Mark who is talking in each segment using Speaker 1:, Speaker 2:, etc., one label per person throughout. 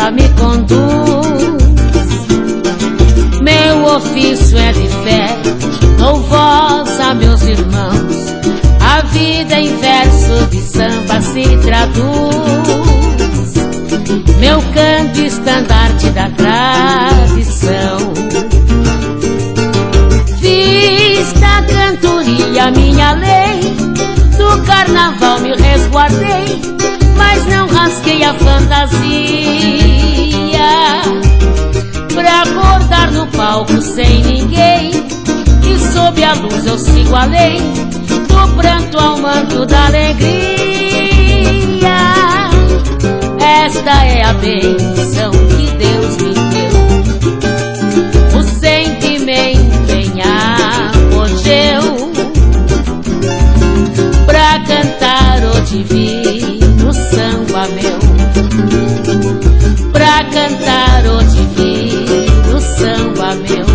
Speaker 1: ela me conduz. Meu ofício é de fé, dou voz a meus irmãos. A vida em verso de samba se traduz. Meu canto estandarte da tradição. Fiz da cantoria minha lei, do carnaval me resguardei, mas não rasguei a fantasia. Pra acordar no palco sem ninguém, e sob a luz eu sigo a lei, do pranto ao manto da alegria. Esta é a bênção que Deus me deu, o sentimento em apogeu, pra cantar o divino samba meu, pra cantar o divino samba meu.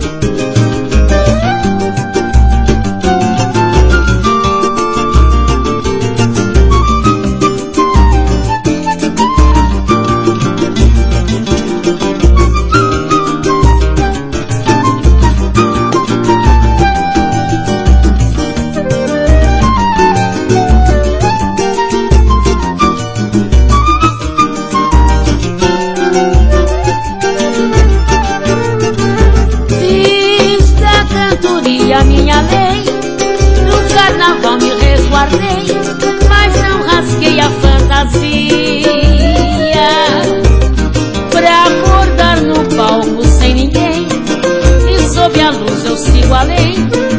Speaker 1: A minha lei, no carnaval me resguardei, mas não rasguei a fantasia. Pra acordar no palco sem ninguém, e sob a luz eu sigo a lei,